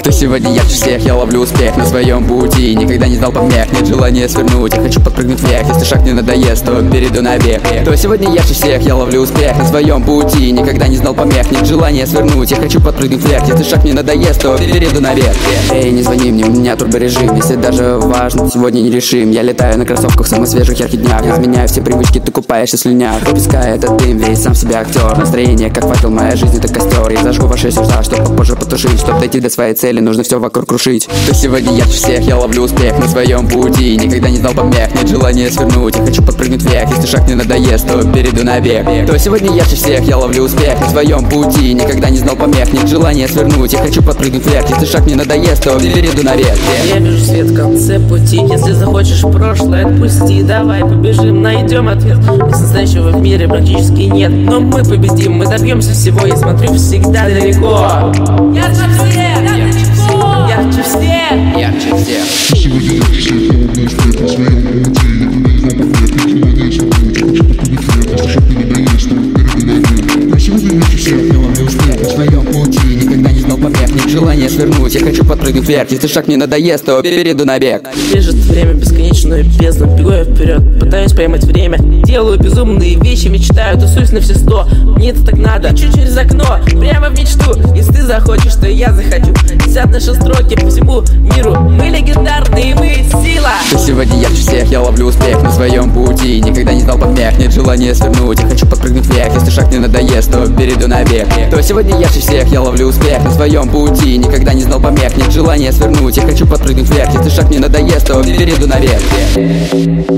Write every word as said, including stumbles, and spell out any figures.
Ты сегодня ярче всех, я ловлю успех на своем пути. Никогда не знал помех, нет желания свернуть. Я хочу подпрыгнуть вверх, если шаг не надоест, то перейду на бег. Кто сегодня ярче всех, я ловлю успех на своем пути. Никогда не знал помех, нет желания свернуть. Я хочу подпрыгнуть вверх, если шаг не надоест, то перейду на бег. Эй, не звони мне, у меня турборежим. Если даже важно, сегодня не решим. Я летаю на кроссовках в самых свежих ярких днях. Изменяю все привычки, ты купаешься в слюнях. Выпускай этот дым, весь сам себя актер. Настроение как факел, моя жизнь это костер. Я зажгу ваши сердца, чтоб попозже потушить. Чтоб дойти до своей цели, нужно все вокруг крушить. Кто сегодня ярче всех, я ловлю успех на своем пути. Никогда не знал помех, нет желания свернуть. Я хочу подпрыгнуть вверх, если шаг не надоест, то перейду на бег. Кто сегодня ярче всех, я ловлю успех на своем пути. Никогда не знал помех, нет желания свернуть. Я хочу подпрыгнуть вверх, если шаг не надоест, то перейду на бег. Я вижу свет в конце пути. Если захочешь прошлое, отпусти. Давай побежим, найдем ответ. Без настоящего в мире практически нет. Но мы победим, мы добьемся всего. Я смотрю всегда далеко. Ярче всех, ярче всех, Ярче всех. Ты сегодня ярче всех, я ловлю успех на своем пути. Никогда не знал помех, нет желания свернуть. Я хочу подпрыгнуть вверх, если шаг не надоест, то перейду на бег. Бежит время бесконечную бездну. Бегу я вперед, пытаюсь поймать время. Делаю безумные вещи, мечтаю, тусуюсь на все сто. Мне это так надо, лечу через окно, прямо в мечту. Если ты захочешь, то и я захочу. Висят наши строки по всему миру. Мы легендарные, мы сила. Ты сегодня ярче всех, я ловлю успех на своем пути. Никогда не знал помех, нет желания свернуть. Я хочу подпрыгнуть вверх, если шаг не надоест, то перейду на бег. Кто сегодня ярче всех, я ловлю успех на своем пути. Никогда не знал помех, нет желания свернуть. Я хочу подпрыгнуть вверх, если шаг не надоест, то перейду на бег.